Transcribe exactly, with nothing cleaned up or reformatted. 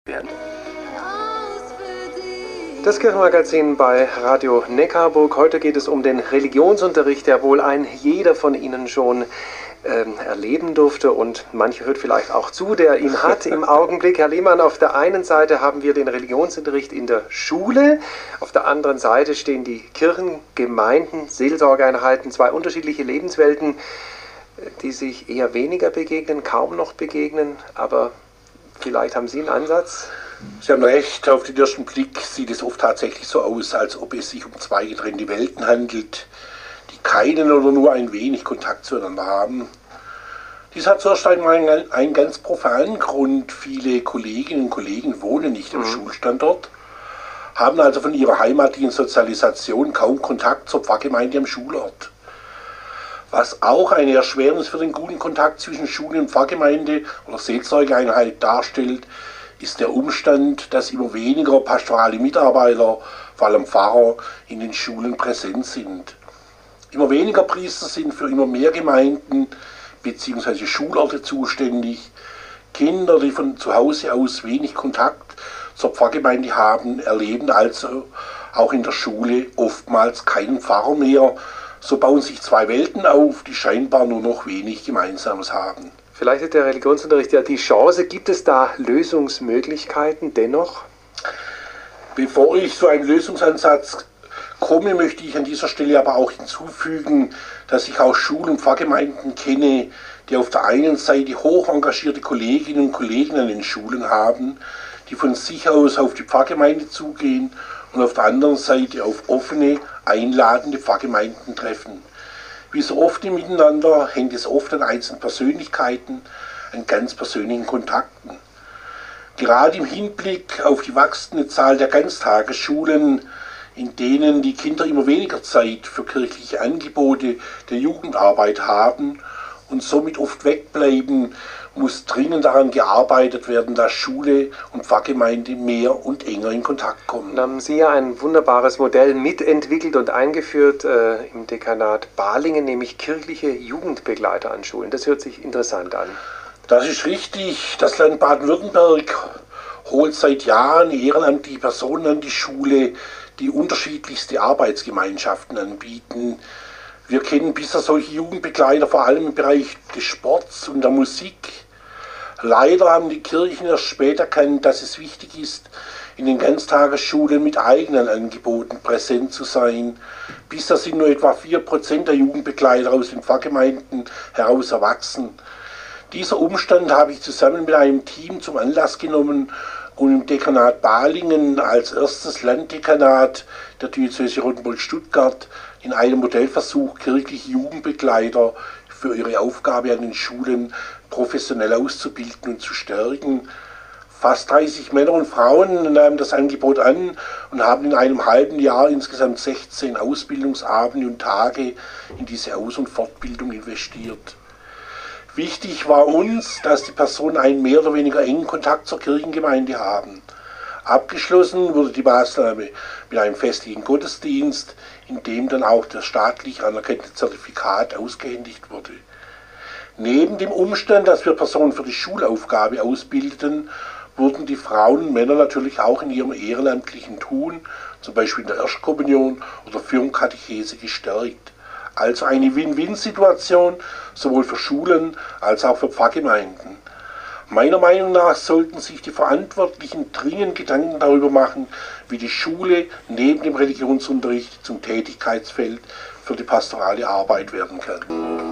werden. Das Kirchenmagazin bei Radio Neckarburg. Heute geht es um den Religionsunterricht, der wohl ein jeder von Ihnen schon ähm, erleben durfte und manche hört vielleicht auch zu, der ihn hat im Augenblick. Herr Lehmann, auf der einen Seite haben wir den Religionsunterricht in der Schule, auf der anderen Seite stehen die Kirchen, Gemeinden, Seelsorgeeinheiten, zwei unterschiedliche Lebenswelten, die sich eher weniger begegnen, kaum noch begegnen, aber vielleicht haben Sie einen Ansatz? Sie haben recht, auf den ersten Blick sieht es oft tatsächlich so aus, als ob es sich um zwei getrennte Welten handelt, die keinen oder nur ein wenig Kontakt zueinander haben. Dies hat zuerst einmal einen ganz profanen Grund. Viele Kolleginnen und Kollegen wohnen nicht am mhm. Schulstandort, haben also von ihrer heimatlichen Sozialisation kaum Kontakt zur Pfarrgemeinde am Schulort. Was auch eine Erschwernis für den guten Kontakt zwischen Schule und Pfarrgemeinde oder Seelsorgeeinheit darstellt, ist der Umstand, dass immer weniger pastorale Mitarbeiter, vor allem Pfarrer, in den Schulen präsent sind. Immer weniger Priester sind für immer mehr Gemeinden bzw. Schulorte zuständig. Kinder, die von zu Hause aus wenig Kontakt zur Pfarrgemeinde haben, erleben also auch in der Schule oftmals keinen Pfarrer mehr. So bauen sich zwei Welten auf, die scheinbar nur noch wenig Gemeinsames haben. Vielleicht hat der Religionsunterricht ja die Chance. Gibt es da Lösungsmöglichkeiten dennoch? Bevor ich zu einem Lösungsansatz komme, möchte ich an dieser Stelle aber auch hinzufügen, dass ich auch Schul- und Pfarrgemeinden kenne, die auf der einen Seite hoch engagierte Kolleginnen und Kollegen an den Schulen haben, die von sich aus auf die Pfarrgemeinde zugehen und auf der anderen Seite auf offene, einladende Pfarrgemeinden treffen. Wie so oft im Miteinander hängt es oft an einzelnen Persönlichkeiten, an ganz persönlichen Kontakten. Gerade im Hinblick auf die wachsende Zahl der Ganztagesschulen, in denen die Kinder immer weniger Zeit für kirchliche Angebote der Jugendarbeit haben und somit oft wegbleiben, muss dringend daran gearbeitet werden, dass Schule und Pfarrgemeinde mehr und enger in Kontakt kommen. Da haben Sie ja ein wunderbares Modell mitentwickelt und eingeführt äh, im Dekanat Balingen, nämlich kirchliche Jugendbegleiter an Schulen. Das hört sich interessant an. Das ist richtig. Das Land Baden-Württemberg holt seit Jahren ehrenamtliche Personen an die Schule, die unterschiedlichste Arbeitsgemeinschaften anbieten. Wir kennen bisher solche Jugendbegleiter vor allem im Bereich des Sports und der Musik. Leider haben die Kirchen erst später erkannt, dass es wichtig ist, in den Ganztagesschulen mit eigenen Angeboten präsent zu sein. Bisher sind nur etwa vier Prozent der Jugendbegleiter aus den Pfarrgemeinden heraus erwachsen. Dieser Umstand habe ich zusammen mit einem Team zum Anlass genommen, um im Dekanat Balingen als erstes Landdekanat der Diözese Rottenburg-Stuttgart in einem Modellversuch kirchliche Jugendbegleiter für ihre Aufgabe an den Schulen professionell auszubilden und zu stärken. Fast dreißig Männer und Frauen nahmen das Angebot an und haben in einem halben Jahr insgesamt sechzehn Ausbildungsabende und Tage in diese Aus- und Fortbildung investiert. Wichtig war uns, dass die Personen einen mehr oder weniger engen Kontakt zur Kirchengemeinde haben. Abgeschlossen wurde die Maßnahme mit einem festlichen Gottesdienst, in dem dann auch das staatlich anerkannte Zertifikat ausgehändigt wurde. Neben dem Umstand, dass wir Personen für die Schulaufgabe ausbildeten, wurden die Frauen und Männer natürlich auch in ihrem ehrenamtlichen Tun, zum Beispiel in der Erstkommunion oder Firmenkatechese, gestärkt. Also eine Win-Win-Situation, sowohl für Schulen als auch für Pfarrgemeinden. Meiner Meinung nach sollten sich die Verantwortlichen dringend Gedanken darüber machen, wie die Schule neben dem Religionsunterricht zum Tätigkeitsfeld für die pastorale Arbeit werden kann.